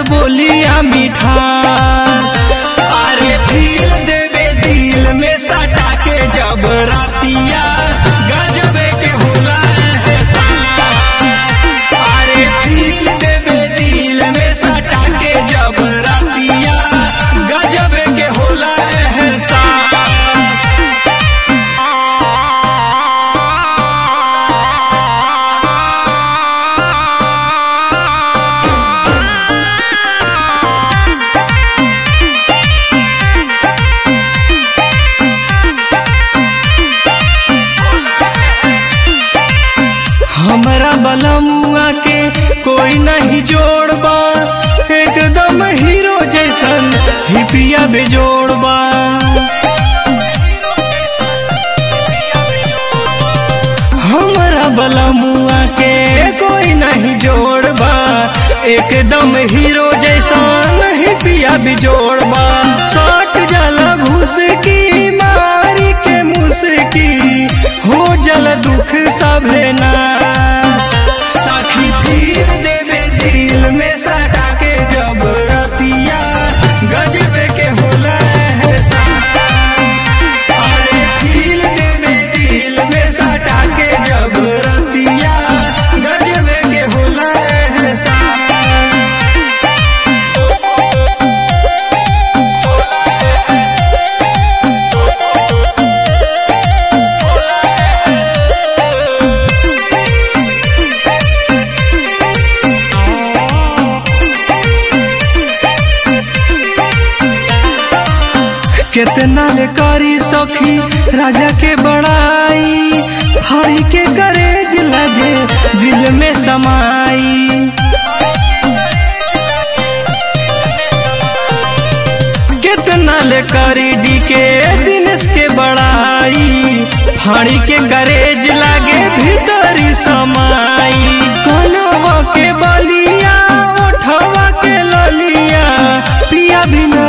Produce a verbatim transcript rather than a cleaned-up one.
बोलिया मिठास। अरे फील देवे दिल में सटा के जब रातिया गजबे के होला एहसास। अरे फील देवे दिल में सटा के जब रातिया गजबे के होला एहसास। हमरा बलमुआ के कोई नहीं जोड़बा, एकदम हीरो जैसन हिपिया बेजोड़बा। हमरा बलमुआ के कोई नहीं जोड़बा, एकदम हीरो जैसन हिपिया बेजोड़बा। साठ जला घुस की मारी के मुस्की हो जल दुख सभे नाश। सखी फील देवे दिल में सटा के जब रतिया गजबे के होला एहसास। अरे फील देवे दिल में सटा के जब रतिया गजबे के होला एहसास। कितना ले करी सखी राजा के बड़ाई, हरी के करेज लगे दिल में समाई। कितना ले करी डी के दिनेश के बड़ाई, हरी के करेज लगे भीतरी समाई। कनवा के बलिया ओठवा के ललिया पिया बिना